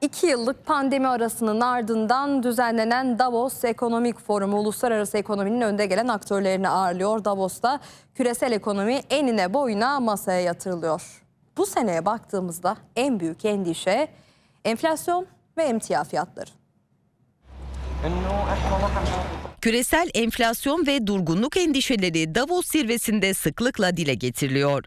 2 yıllık pandemi arasının ardından düzenlenen Davos Ekonomik Forumu uluslararası ekonominin önde gelen aktörlerini ağırlıyor. Davos'ta küresel ekonomi enine boyuna masaya yatırılıyor. Bu seneye baktığımızda en büyük endişe enflasyon ve emtia fiyatları. Küresel enflasyon ve durgunluk endişeleri Davos zirvesinde sıklıkla dile getiriliyor.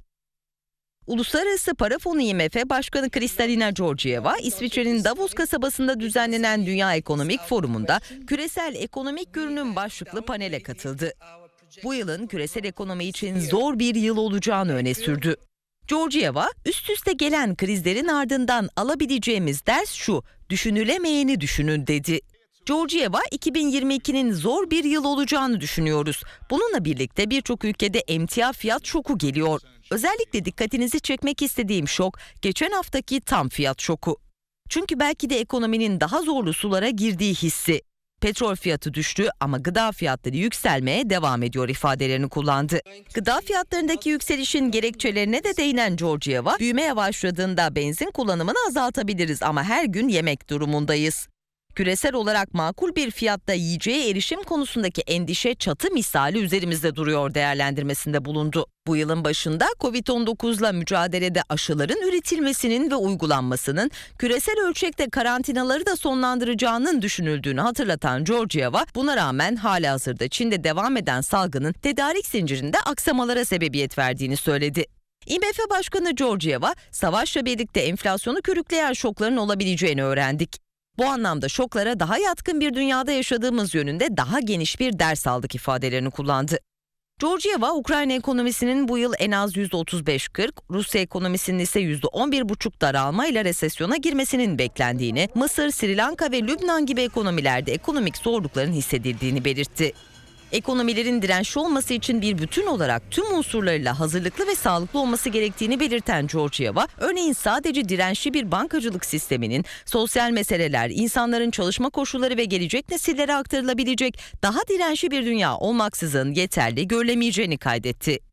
Uluslararası Para Fonu IMF Başkanı Kristalina Georgieva, İsviçre'nin Davos kasabasında düzenlenen Dünya Ekonomik Forumu'nda küresel ekonomik görünüm başlıklı panele katıldı. Bu yılın küresel ekonomi için zor bir yıl olacağını öne sürdü. Georgieva, üst üste gelen krizlerin ardından alabileceğimiz ders şu: düşünülemeyeni düşünün dedi. Georgieva, 2022'nin zor bir yıl olacağını düşünüyoruz. Bununla birlikte birçok ülkede emtia fiyat şoku geliyor. Özellikle dikkatinizi çekmek istediğim şok, geçen haftaki tam fiyat şoku. Çünkü belki de ekonominin daha zorlu sulara girdiği hissi. Petrol fiyatı düştü ama gıda fiyatları yükselmeye devam ediyor ifadelerini kullandı. Gıda fiyatlarındaki yükselişin gerekçelerine de değinen Georgieva, büyüme yavaşladığında benzin kullanımını azaltabiliriz ama her gün yemek durumundayız. Küresel olarak makul bir fiyatta yiyeceğe erişim konusundaki endişe çatı misali üzerimizde duruyor değerlendirmesinde bulundu. Bu yılın başında Covid-19'la mücadelede aşıların üretilmesinin ve uygulanmasının küresel ölçekte karantinaları da sonlandıracağının düşünüldüğünü hatırlatan Georgieva, buna rağmen halihazırda Çin'de devam eden salgının tedarik zincirinde aksamalara sebebiyet verdiğini söyledi. IMF Başkanı Georgieva, savaşla birlikte enflasyonu körükleyen şokların olabileceğini öğrendik. Bu anlamda şoklara daha yatkın bir dünyada yaşadığımız yönünde daha geniş bir ders aldık ifadelerini kullandı. Georgieva, Ukrayna ekonomisinin bu yıl en az %35-40, Rusya ekonomisinin ise %11,5 daralmayla resesyona girmesinin beklendiğini, Mısır, Sri Lanka ve Lübnan gibi ekonomilerde ekonomik zorlukların hissedildiğini belirtti. Ekonomilerin dirençli olması için bir bütün olarak tüm unsurlarıyla hazırlıklı ve sağlıklı olması gerektiğini belirten Georgieva, örneğin sadece dirençli bir bankacılık sisteminin sosyal meseleler, insanların çalışma koşulları ve gelecek nesillere aktarılabilecek daha dirençli bir dünya olmaksızın yeterli görülemeyeceğini kaydetti.